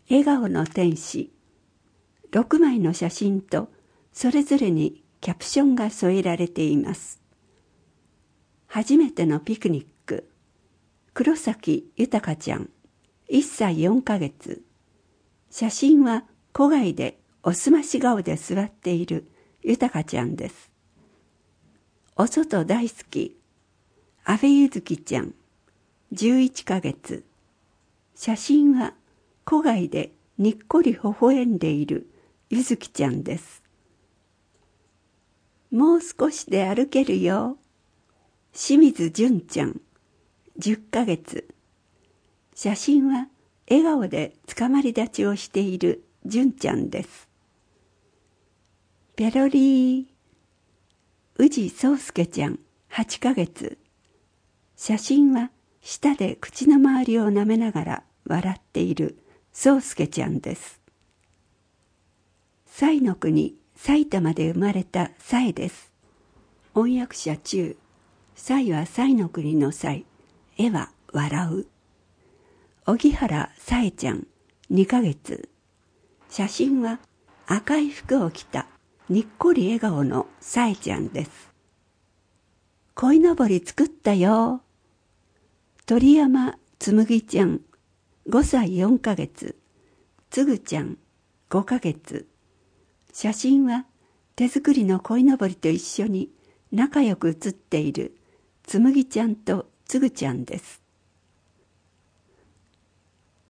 笑顔の天使。6枚の写真とそれぞれにキャプションが添えられています。初めてのピクニック。黒崎豊ちゃん、1歳4ヶ月。写真は戸外でおすまし顔で座っている豊ちゃんです。お外大好き。阿部ゆずきちゃん、11ヶ月。写真は戸外でにっこり微笑んでいるゆずきちゃんです。もう少しで歩けるよ。清水純ちゃん、10ヶ月。写真は笑顔でつかまり立ちをしている純ちゃんです。ペロリー。宇治宗介ちゃん、8ヶ月。写真は舌で口の周りを舐めながら笑っている宗介ちゃんです。彩の国埼玉で生まれた彩です。音訳者中。彩は彩の国の彩、絵は笑う。荻原さえちゃん、2ヶ月。写真は赤い服を着たにっこり笑顔のさえちゃんです。鯉のぼり作ったよ。鳥山つむぎちゃん、5歳4ヶ月。つぐちゃん、5ヶ月。写真は手作りの鯉のぼりと一緒に仲良く写っているつむぎちゃんとつぐちゃんです。